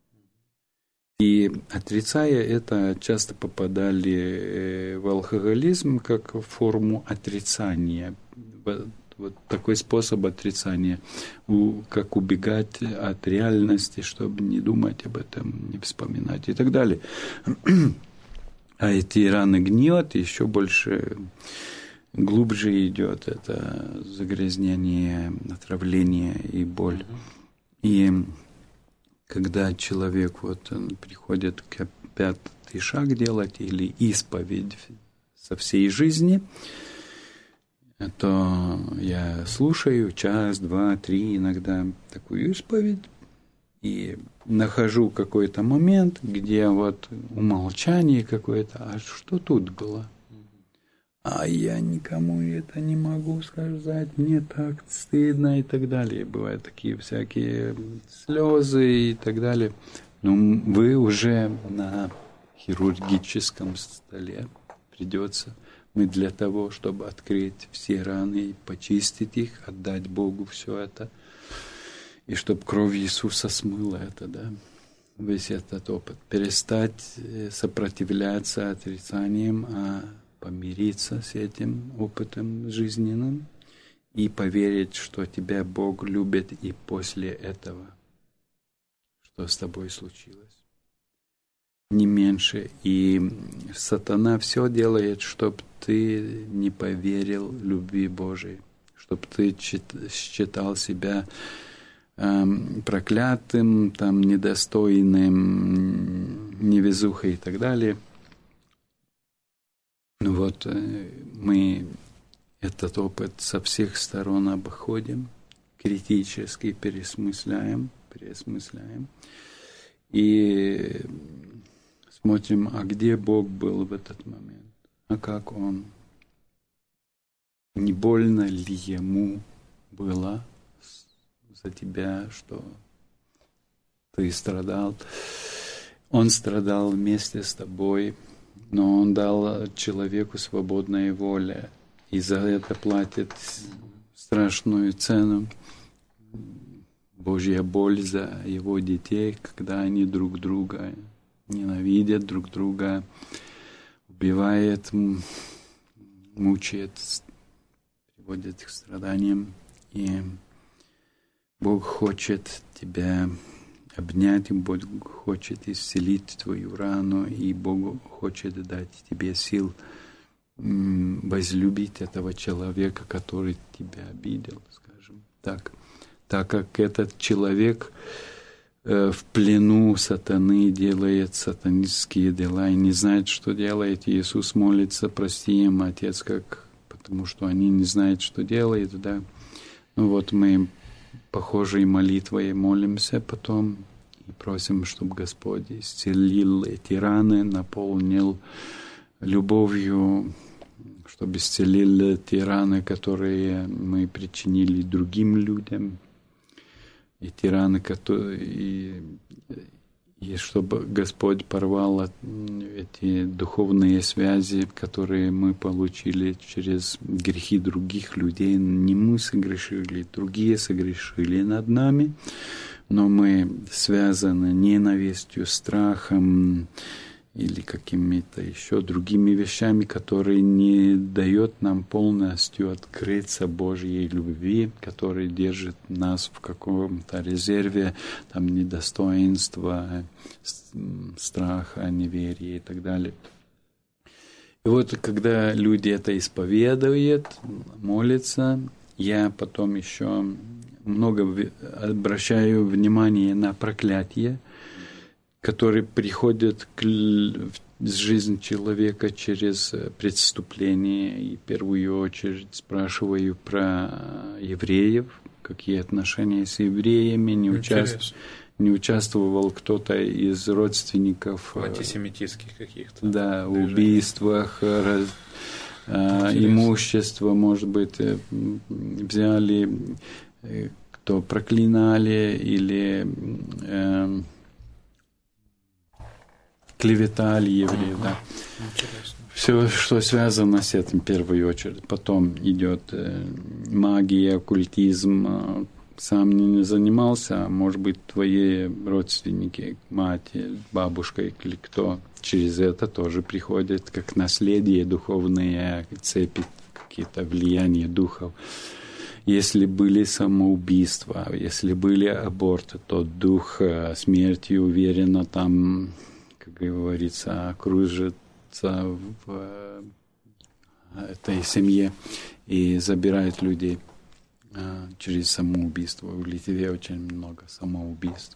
И отрицая это, часто попадали в алкоголизм как в форму отрицания. Вот такой способ отрицания, как убегать от реальности, чтобы не думать об этом, не вспоминать и так далее. А эти раны гниют, еще больше, глубже идет это загрязнение, отравление и боль. И когда человек приходит к 5-й шаг делать или исповедь со всей жизни, то я слушаю 1, 2, 3 иногда такую исповедь и нахожу какой-то момент, где умолчание какое-то, а что тут было? А я никому это не могу сказать, мне так стыдно и так далее. Бывают такие всякие слезы и так далее. Но вы уже на хирургическом столе придется. Мы для того, чтобы открыть все раны, почистить их, отдать Богу все это. И чтобы кровь Иисуса смыла это, да, весь этот опыт. Перестать сопротивляться отрицаниям, а помириться с этим опытом жизненным и поверить, что тебя Бог любит и после этого, что с тобой случилось. Не меньше. И сатана все делает, чтобы ты не поверил любви Божией, чтобы ты считал себя проклятым, недостойным, невезухой и так далее. Мы этот опыт со всех сторон обходим, критически переосмысляем и смотрим, а где Бог был в этот момент? А как Он? Не больно ли Ему было за тебя, что ты страдал? Он страдал вместе с тобой, но Он дал человеку свободную волю, и за это платит страшную цену. Божья боль за Его детей, когда они друг друга ненавидят, друг друга убивают, мучают, приводят к страданиям. И Бог хочет тебя обнять, и Бог хочет исцелить твою рану, и Бог хочет дать тебе сил возлюбить этого человека, который тебя обидел, скажем так. Так как этот человек в плену сатаны делает сатанистские дела и не знает, что делает. Иисус молится: прости им, Отец, потому что они не знают, что делают. Да? Ну вот мы похожей молитвой молимся потом и просим, чтобы Господь исцелил эти раны, наполнил любовью, чтобы исцелил те раны, которые мы причинили другим людям, и те раны, и чтобы Господь порвал эти духовные связи, которые мы получили через грехи других людей. Не мы согрешили, другие согрешили над нами, но мы связаны ненавистью, страхом или какими-то еще другими вещами, которые не дают нам полностью открыться Божьей любви, которая держит нас в каком-то резерве, там недостоинства, страха, неверия и так далее. И вот когда люди это исповедуют, молятся, я потом еще много обращаю внимание на проклятие, которые приходят в жизнь человека через преступление. И в первую очередь спрашиваю про евреев, какие отношения с евреями, не участвовал кто-то из родственников в антисемитистских каких-то, да, убийствах, имущество, может быть, взяли, кто проклинали или клеветали евреев, да. Все, что связано с этим, в первую очередь. Потом идет магия, оккультизм. Сам не занимался, а может быть, твои родственники, мать, бабушка или кто через это тоже приходит, как наследие, духовные цепи, какие-то влияния духов. Если были самоубийства, если были аборты, то дух смерти уверенно там, как говорится, кружится в этой семье и забирает людей через самоубийство. В Литве очень много самоубийств.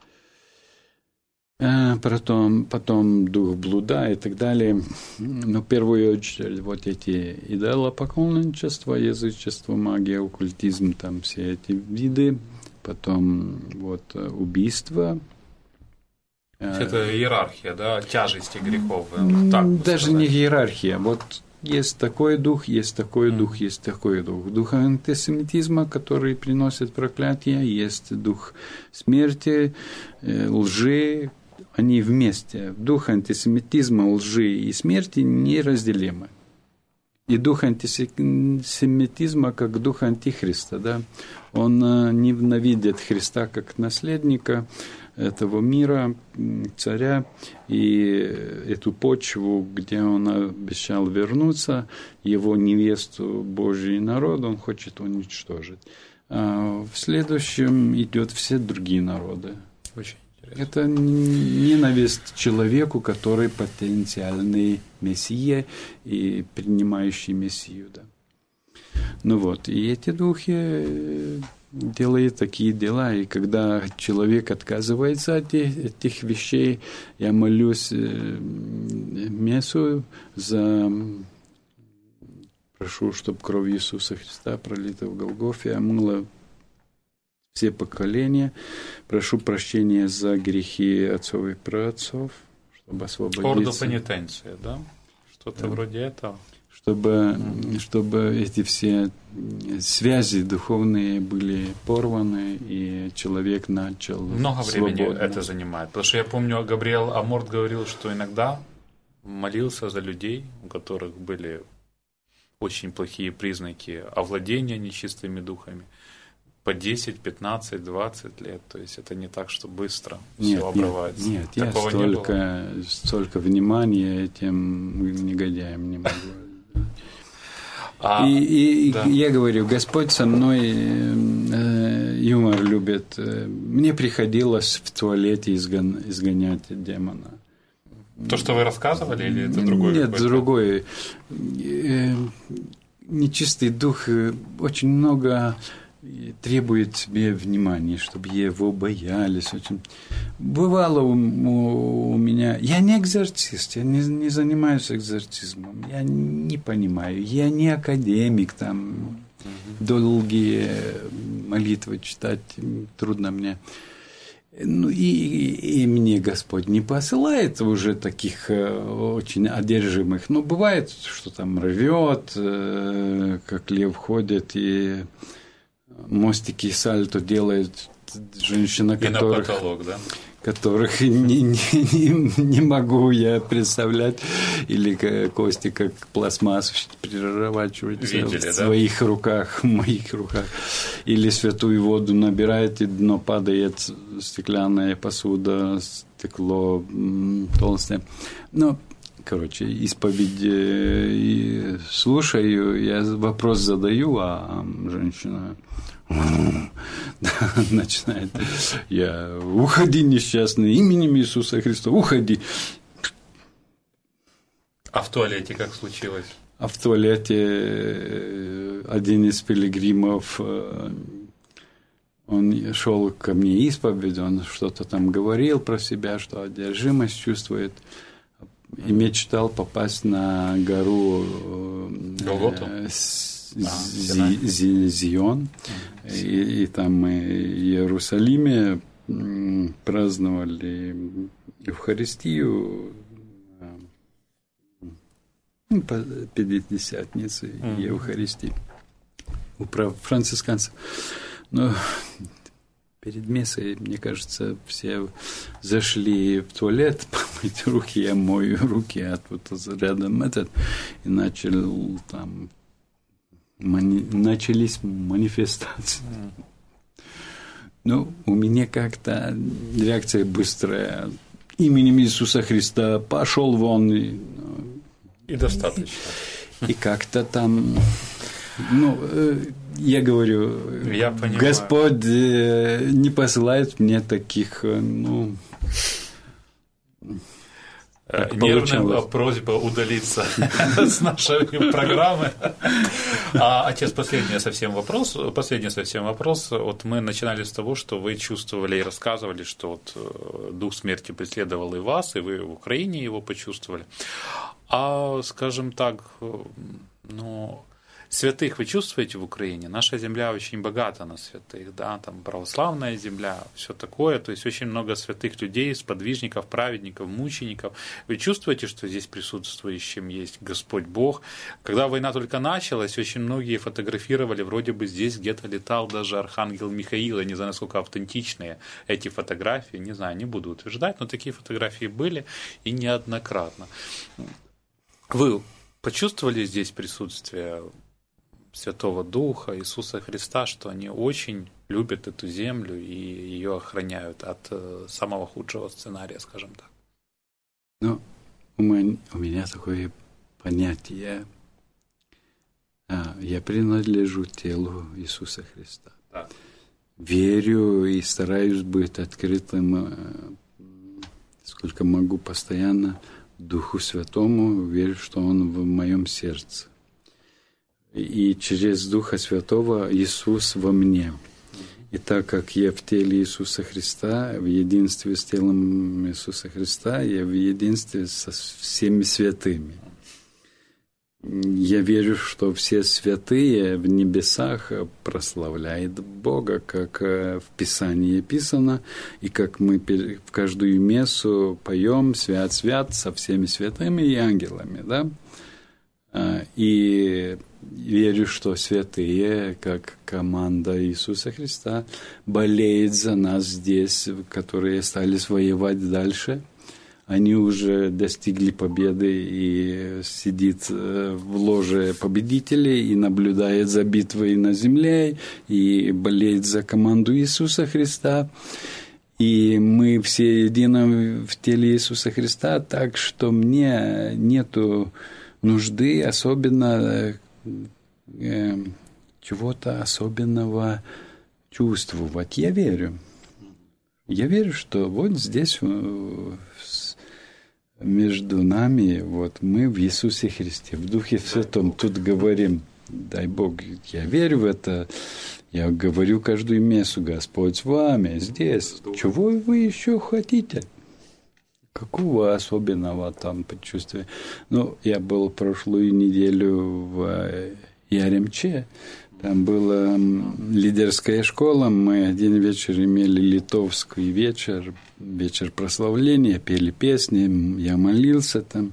Да. Потом дух блуда и так далее. Но в первую очередь вот эти идолопоклонничество, язычество, магия, оккультизм, там все эти виды. Потом вот убийство. Это иерархия, да, тяжести грехов. Так даже не иерархия. Вот есть такой дух, есть такой дух, есть такой дух. Дух антисемитизма, который приносит проклятие, есть дух смерти, лжи, они вместе. Дух антисемитизма, лжи и смерти неразделимы. И дух антисемитизма, как дух антихриста, да, он ненавидит Христа как наследника этого мира, царя, и эту почву, где он обещал вернуться, его невесту, Божий народ, он хочет уничтожить. А в следующем идет все другие народы. Очень интересно. Это ненависть человеку, который потенциальный мессия и принимающий мессию. Да. Ну вот, и эти духи делает такие дела, и когда человек отказывается от этих вещей, я молюсь мессу прошу, чтобы кровь Иисуса Христа, пролита в Голгофе, омыла все поколения, прошу прощения за грехи отцов и праотцов, чтобы освободиться. Орду пенитенции, да? Что-то вроде этого. Чтобы эти все связи духовные были порваны, и человек начал много свободно. Времени это занимает. Потому что я помню, Габриэл Аморт говорил, что иногда молился за людей, у которых были очень плохие признаки овладения нечистыми духами, по 10, 15, 20 лет. То есть это не так, что быстро все обрывается. Нет, я столько внимания этим негодяям не могу. Да. Я говорю, Господь со мной юмор любит. Мне приходилось в туалете изгонять демона. То, что вы рассказывали, или это другой? Нет, другой. Нечистый дух очень много требует себе внимания, чтобы его боялись. Очень. Бывало у меня... Я не экзорцист, я не занимаюсь экзорцизмом, я не понимаю, я не академик, там долгие молитвы читать трудно мне. Ну, и мне Господь не посылает уже таких очень одержимых. Но бывает, что там рвет, как лев ходит, и мостики сальто делает женщина, которых не могу я представлять, или кости как пластмассу переворачиваются в своих руках, в моих руках, или святую воду набираете, дно падает, стеклянная посуда, стекло толстое. Ну, короче, исповедь слушаю, я вопрос задаю, а женщина начинает: уходи, несчастный, именем Иисуса Христа, уходи. А в туалете как случилось? А в туалете один из пилигримов, он шел ко мне исповедь, он что-то там говорил про себя, что одержимость чувствует, и мечтал попасть на гору Голготу? Зион, и там мы в Иерусалиме праздновали Евхаристию, Пятидесятницы Евхаристии у францисканцев. Но перед мессой, мне кажется, все зашли в туалет помыть руки, я мою руки, а тут рядом и начал там начались манифестации. Ну, у меня как-то реакция быстрая. Именем Иисуса Христа пошел вон. И достаточно. И как-то там, я говорю, Господь не посылает мне таких, Нервная просьба удалиться с нашей программы. Отец, последний совсем вопрос. Вот мы начинали с того, что вы чувствовали и рассказывали, что вот дух смерти преследовал и вас, и вы в Украине его почувствовали. А, скажем так, святых вы чувствуете в Украине? Наша земля очень богата на святых, да, там православная земля, все такое, то есть очень много святых людей, сподвижников, праведников, мучеников. Вы чувствуете, что здесь присутствующим есть Господь Бог? Когда война только началась, очень многие фотографировали, вроде бы здесь где-то летал даже архангел Михаил, я не знаю, насколько автентичные эти фотографии, не знаю, не буду утверждать, но такие фотографии были и неоднократно. Вы почувствовали здесь присутствие Святого Духа, Иисуса Христа, что они очень любят эту землю и ее охраняют от самого худшего сценария, скажем так? У меня такое понятие. Я принадлежу телу Иисуса Христа. Да. Верю и стараюсь быть открытым, сколько могу, постоянно Духу Святому, верю, что Он в моем сердце. И через Духа Святого Иисус во мне. И так как я в теле Иисуса Христа, в единстве с телом Иисуса Христа, я в единстве со всеми святыми. я верю, что все святые в небесах прославляют Бога, как в Писании писано, и как мы в каждую мессу поем «Свят, свят» со всеми святыми и ангелами, да? И верю, что святые, как команда Иисуса Христа, болеют за нас здесь, которые остались воевать дальше. Они уже достигли победы и сидит в ложе победителей и наблюдает за битвой на земле и болеет за команду Иисуса Христа. И мы все едины в теле Иисуса Христа, так что мне нету нужды особенно чего-то особенного чувствовать. Я верю. Я верю, что вот здесь между нами, вот мы в Иисусе Христе, в Духе Святом, тут говорим, дай Бог, я верю в это, я говорю каждую мессу, Господь с вами, здесь, чего вы еще хотите? Какого особенного там предчувствия? Ну, я был прошлую неделю в Яремче, там была лидерская школа, мы один вечер имели литовский вечер, вечер прославления, пели песни, я молился там,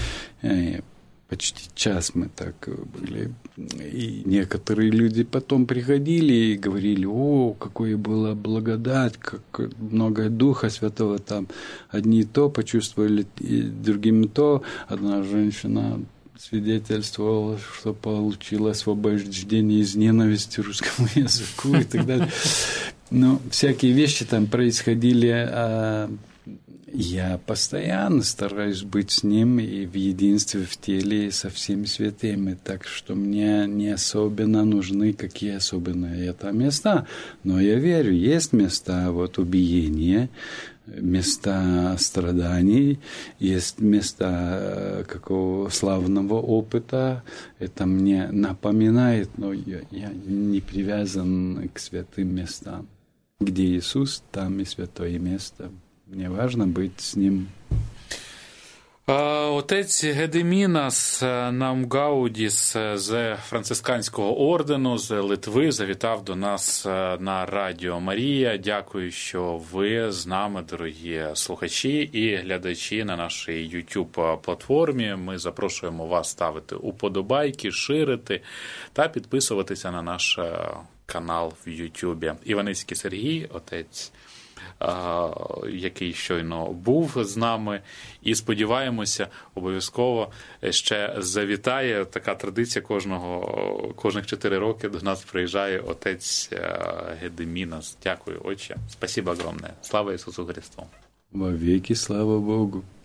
почти час мы так были, и некоторые люди потом приходили и говорили, о, какое была благодать, как много Духа Святого там, одни то почувствовали, и другим то, одна женщина свидетельствовал, что получил освобождение из ненависти русскому языку и так далее. Но всякие вещи там происходили, а я постоянно стараюсь быть с ним и в единстве, в теле со всеми святыми, так что мне не особенно нужны какие особенные это места, но я верю, есть места вот убиения, места страданий, есть места какого славного опыта. Это мне напоминает, но я не привязан к святым местам. Где Иисус, там и святое место. Мне важно быть с Ним. Отець Гедемінас Намгаудіс з Францисканського ордену, з Литви, завітав до нас на Радіо Марія. Дякую, що ви з нами, дорогі слухачі і глядачі на нашій YouTube-платформі. Ми запрошуємо вас ставити уподобайки, ширити та підписуватися на наш канал в YouTube. Іваницький Сергій, отець, який щойно був з нами, і сподіваємося, обов'язково ще завітає. Така традиція кожних 4 роки до нас приїжджає отець Гедемінас. Дякую, отче. Спасибо огромное. Слава Ісусу Христу. Во веки слава Богу.